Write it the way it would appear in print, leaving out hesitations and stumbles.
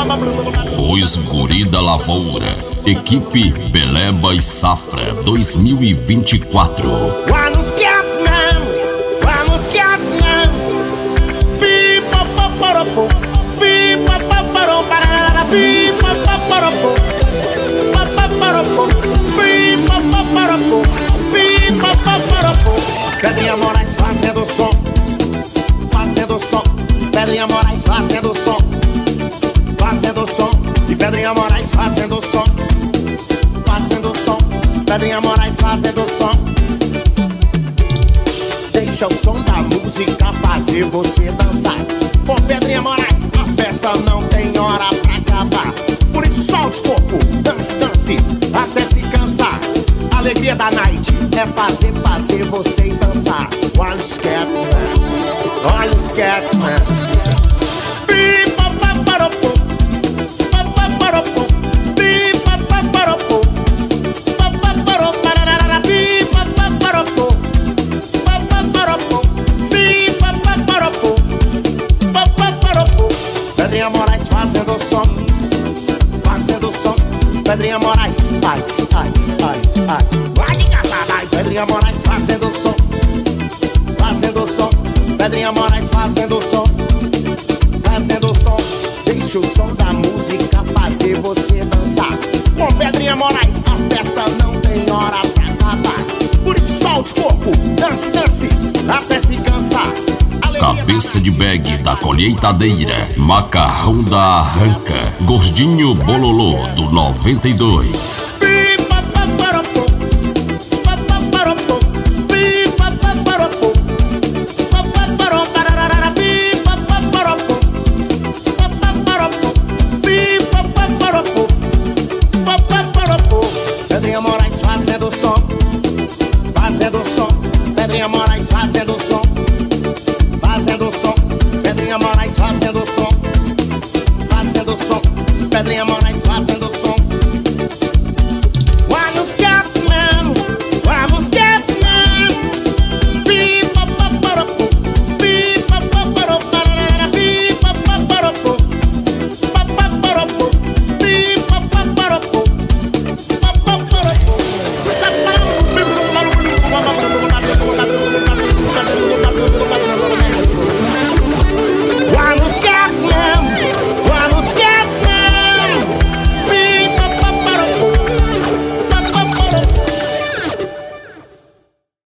Os Guri da Lavoura, equipe Beleba e Safra 2024. Vamos Pedrinha Moraes fazendo som, fazendo som. Pedrinha Moraes fazendo som, fazendo som. E Pedrinha Moraes fazendo som, fazendo som. Pedrinha Moraes fazendo som. Deixa o som da música fazer você dançar. Com Pedrinha Moraes a festa não tem hora pra acabar. Por isso solte o corpo, dance, dance, até se cansar. A alegria da night é fazer vocês dançar. Olha o Scatman, olha o Scatman. Pedrinha Moraes fazendo som, fazendo som. Pedrinha Moraes, ai, ai, ai, ai. Vai de casada, ai. Pedrinha Moraes fazendo som, fazendo som. Pedrinha Moraes fazendo som, fazendo som. Deixa o som da música fazer você dançar. Com Pedrinha Moraes a festa não tem hora pra acabar. Por isso solte o corpo, dance, dance, até se cansar. Cabeça de bag da colheitadeira, macarrão da arranca, gordinho bololô do 92.